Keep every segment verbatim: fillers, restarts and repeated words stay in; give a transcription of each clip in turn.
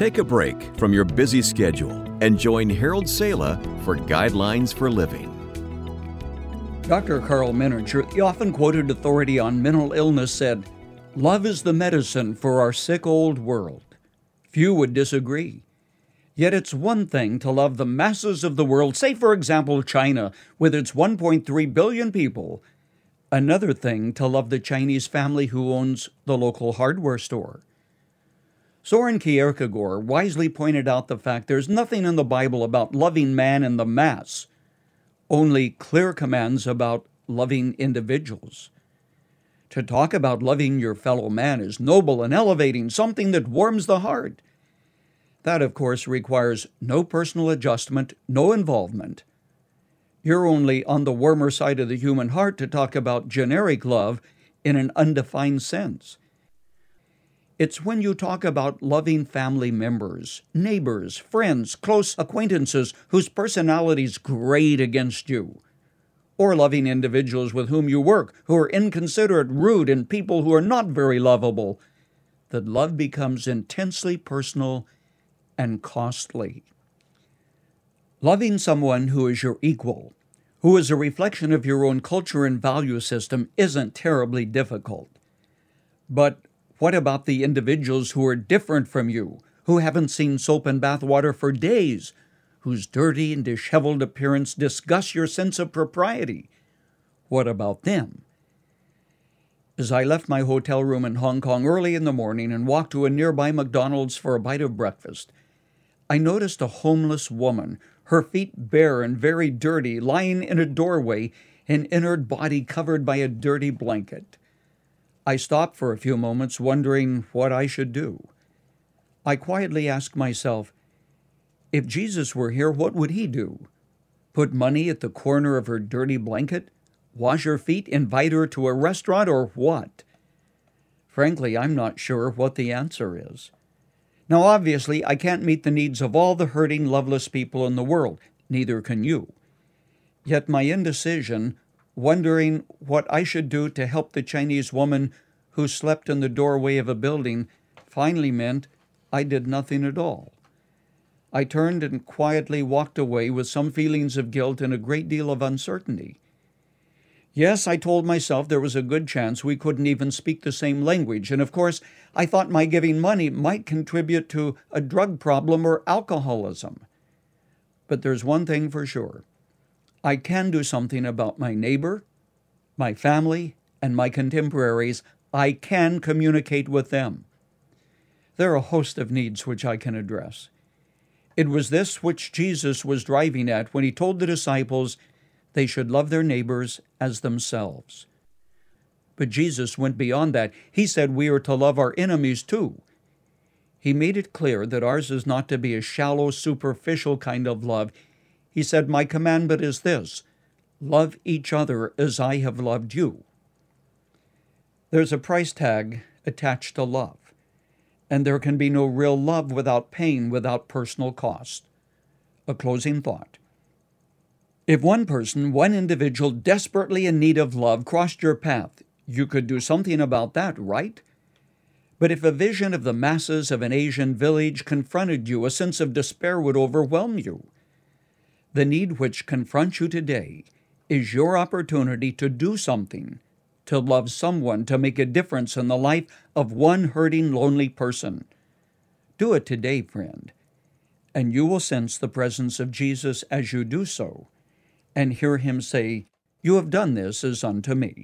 Take a break from your busy schedule and join Harold Sala for Guidelines for Living. Doctor Carl Menninger, the often quoted authority on mental illness, said, "Love is the medicine for our sick old world." Few would disagree. Yet it's one thing to love the masses of the world, say for example China, with its one point three billion people. Another thing to love the Chinese family who owns the local hardware store. Soren Kierkegaard wisely pointed out the fact there's nothing in the Bible about loving man in the mass, only clear commands about loving individuals. To talk about loving your fellow man is noble and elevating, something that warms the heart. That, of course, requires no personal adjustment, no involvement. You're only on the warmer side of the human heart to talk about generic love in an undefined sense. It's when you talk about loving family members, neighbors, friends, close acquaintances whose personalities grate against you, or loving individuals with whom you work who are inconsiderate, rude, and people who are not very lovable, that love becomes intensely personal and costly. Loving someone who is your equal, who is a reflection of your own culture and value system, isn't terribly difficult. But what about the individuals who are different from you, who haven't seen soap and bath water for days, whose dirty and disheveled appearance disgusts your sense of propriety? What about them? As I left my hotel room in Hong Kong early in the morning and walked to a nearby McDonald's for a bite of breakfast, I noticed a homeless woman, her feet bare and very dirty, lying in a doorway, an inert body covered by a dirty blanket. I stopped for a few moments, wondering what I should do. I quietly asked myself, if Jesus were here, what would he do? Put money at the corner of her dirty blanket? Wash her feet? Invite her to a restaurant? Or what? Frankly, I'm not sure what the answer is. Now, obviously, I can't meet the needs of all the hurting, loveless people in the world. Neither can you. Yet my indecision, wondering what I should do to help the Chinese woman who slept in the doorway of a building, finally meant I did nothing at all. I turned and quietly walked away with some feelings of guilt and a great deal of uncertainty. Yes, I told myself there was a good chance we couldn't even speak the same language, and of course, I thought my giving money might contribute to a drug problem or alcoholism. But there's one thing for sure. I can do something about my neighbor, my family, and my contemporaries. I can communicate with them. There are a host of needs which I can address. It was this which Jesus was driving at when he told the disciples they should love their neighbors as themselves. But Jesus went beyond that. He said we are to love our enemies too. He made it clear that ours is not to be a shallow, superficial kind of love. He said, my commandment is this, love each other as I have loved you. There's a price tag attached to love, and there can be no real love without pain, without personal cost. A closing thought. If one person, one individual desperately in need of love crossed your path, you could do something about that, right? But if a vision of the masses of an Asian village confronted you, a sense of despair would overwhelm you. The need which confronts you today is your opportunity to do something, to love someone, to make a difference in the life of one hurting, lonely person. Do it today, friend, and you will sense the presence of Jesus as you do so, and hear him say, you have done this as unto me.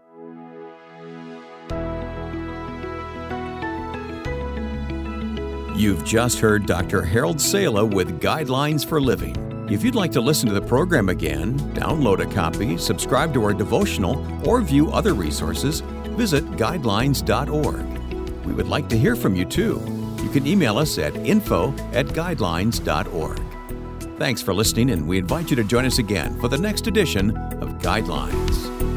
You've just heard Doctor Harold Sala with Guidelines for Living. If you'd like to listen to the program again, download a copy, subscribe to our devotional, or view other resources, visit guidelines dot org. We would like to hear from you too. You can email us at info at guidelines dot org. Thanks for listening, and we invite you to join us again for the next edition of Guidelines.